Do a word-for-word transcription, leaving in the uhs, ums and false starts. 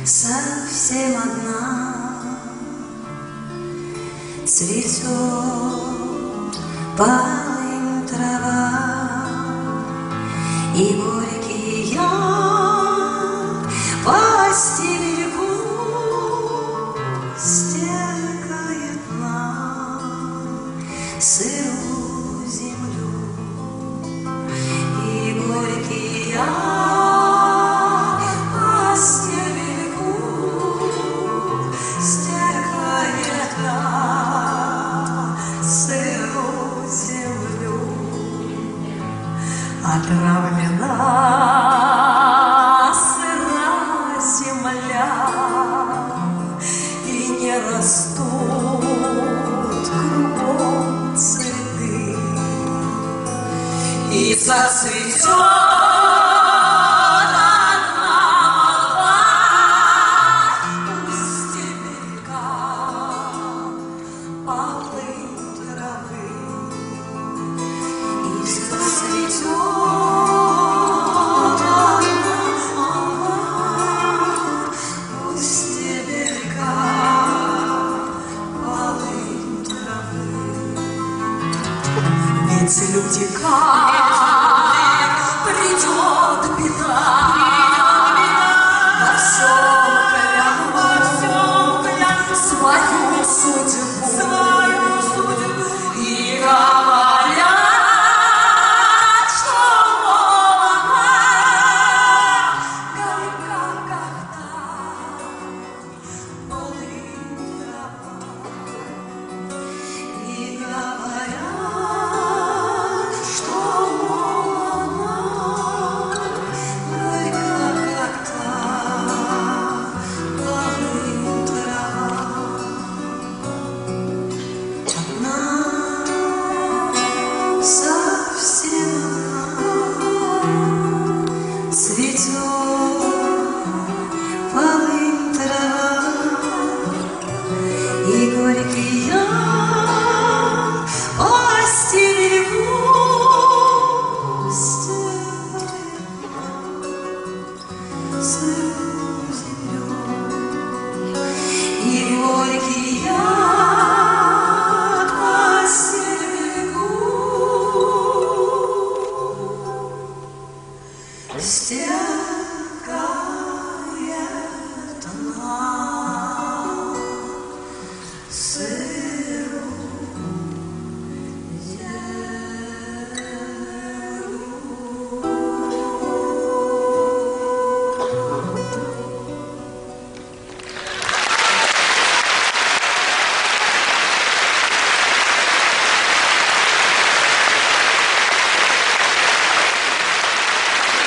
совсем одна. Цветет полынь трава, и горький яд по стебельку стекает на сырую землю. И горький яд по стебельку стекает на сырую землю. Отравлена сырая земля, и не растут кругом цветы, и зацветет одна молва у стебелька полынь травы, и зацветет люди, как придет беда, во всем клянут свою судьбу.